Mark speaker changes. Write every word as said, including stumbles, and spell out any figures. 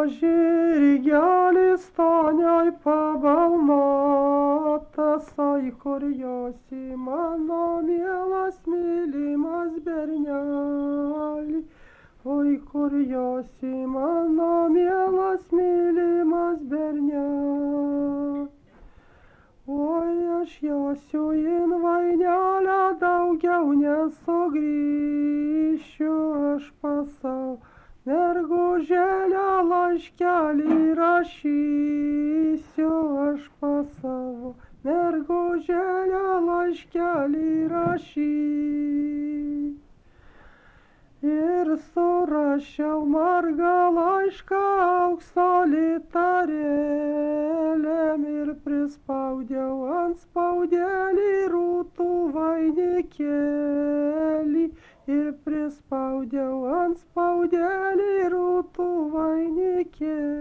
Speaker 1: žirgelis tonioj pabalnotas, oi kur josi mano mielas mylimas berneli, oi kur josi mano mielas mylimas berneli. Oi aš josiu in vainelę, daugiau nesugrįšiu aš pas savo mergužėlę, laiškelį rašysiu aš pas savo mergužėlę, laiškelį rašysiu. Ir surašiau margą laišką aukso litarėlėm ir prispaudiau ant spaudelį rūtų vainikėlį ir prispaudiau ant spaudelį rūtų vainikėlį.